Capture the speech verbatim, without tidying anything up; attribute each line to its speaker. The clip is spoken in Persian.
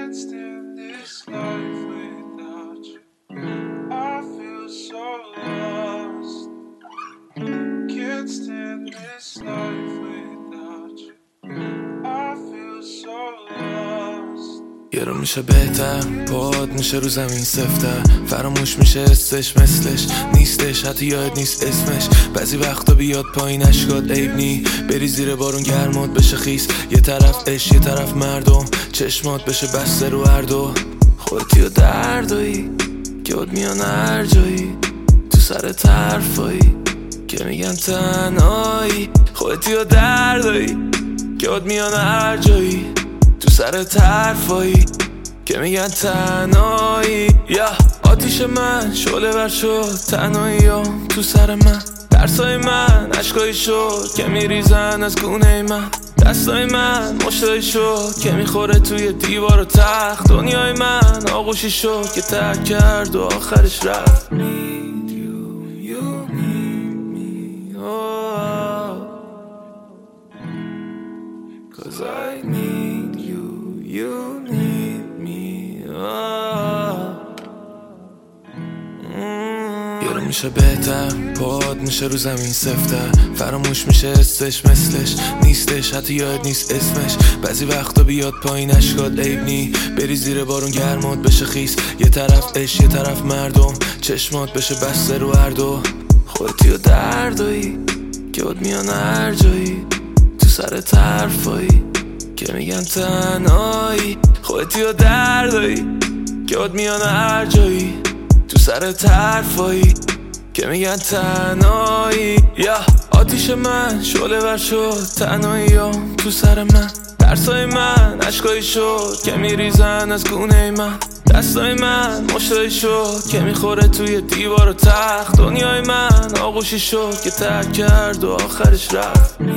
Speaker 1: Can't stand this life without you. I feel so lost. Can't stand this life without you. I feel so lost.
Speaker 2: یه رو میشه بهتر، پاد میشه رو زمین سفتر، فراموش میشه استش مثلش نیستش، حتی یاد نیست اسمش. بعضی وقتا بیاد پایین اشکات عیب نی، بری زیر بارون گرمات بشه خیس. یه طرف عشق یه طرف مردم، چشمات بشه بسته رو هر دو. خودتی و دردایی که اد میان هر جایی، تو سر طرفایی که میگن تنهایی. خودتی و دردایی که اد میان هر جایی، تو سر طرفایی که میگن تنهایی. یا آتیش من شعله ور شد، تنهاییام تو سر من، ترسای من عشقایی شد که میریزن از گونه من. دستای من مشتایی شد که میخوره توی دیوار و تخت. دنیای من آغوشی شد که ترک کرد و آخرش رفت. Need you, you need me, oh, cause I need you, you need me, oh. یه رو میشه بهتر، پاد میشه رو زمین سفتر، فراموش میشه استش مثلش نیستش، حتی یاد نیست اسمش. بعضی وقتا بیاد پایین اشکات عیب نی، بری زیر بارون گرمات بشه خیس. یه طرف عشق یه طرف مردم، چشمات بشه بسته رو هر دو. خودتی و دردایی که اد میان هر جایی، تو سر طرفایی که میگن تنهایی. خودتی و دردایی که اد میان هر جایی، تو سر طرفایی که میگن تنهایی. یا آتیش من شعله ور شد، تنهاییام تو سر من، ترسای من عشقایی شد که میریزن از گونه من. دستای من مشتایی شد که میخوره توی دیوار و تخت. دنیای من آغوشی شد که ترک کرد و آخرش رفت.